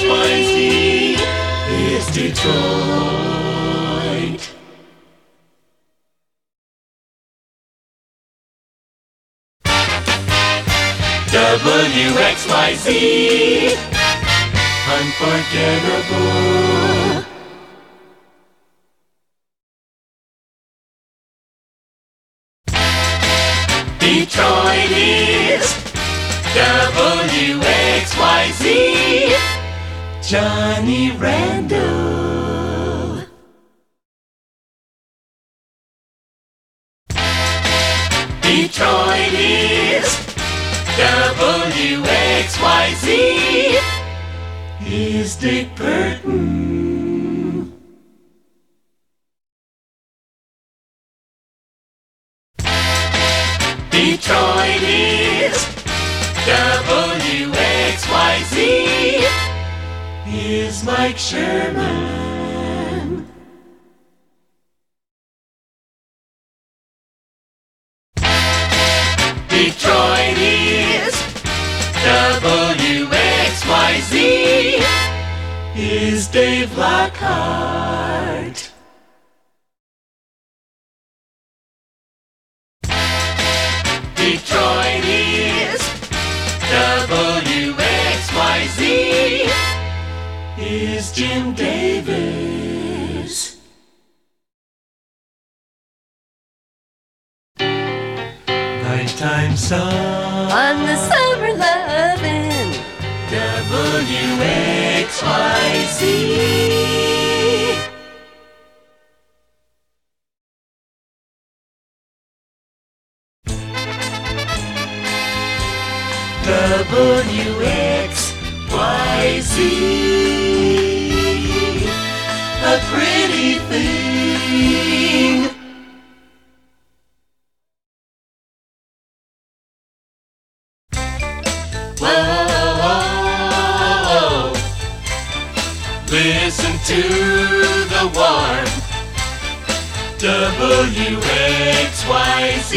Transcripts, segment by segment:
WXYZ is Detroit. WXYZ, unforgettable. Detroit is WXYZ, Johnny Randall. Detroit is WXYZ is Dick Burton. Detroit is WXYZ is Mike Sherman. Detroit is WXYZ is Dave Lockhart. Detroit is WXYZ is Jim Davis. Nighttime sun on the summer lovin' WXYZ. WXYZ, a pretty thing. Whoa, listen to the warm WXYZ.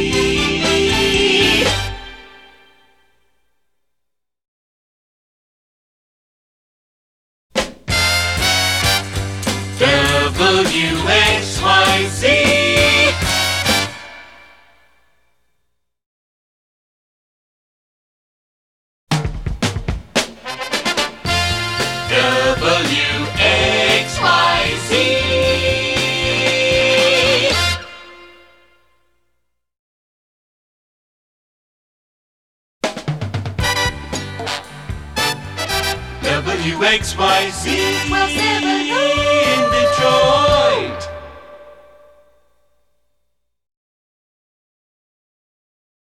WXYZ, WXYZ, WXYZ. Well,